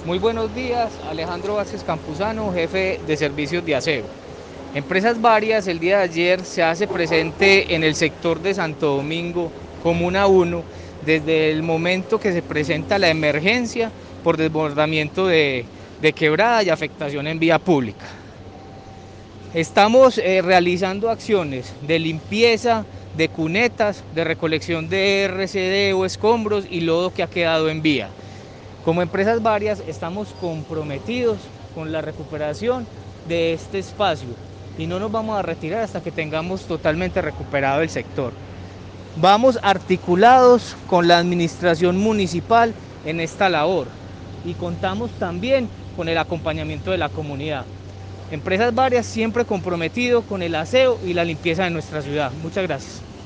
Muy buenos días, Alejandro Vázquez Campuzano, jefe de servicios de aseo. Empresas Varias el día de ayer se hace presente en el sector de Santo Domingo, Comuna 1, desde el momento que se presenta la emergencia por desbordamiento de quebrada y afectación en vía pública. Estamos realizando acciones de limpieza de cunetas, de recolección de RCD o escombros y lodo que ha quedado en vía. Como Empresas Varias estamos comprometidos con la recuperación de este espacio y no nos vamos a retirar hasta que tengamos totalmente recuperado el sector. Vamos articulados con la administración municipal en esta labor y contamos también con el acompañamiento de la comunidad. Empresas Varias siempre comprometido con el aseo y la limpieza de nuestra ciudad. Muchas gracias.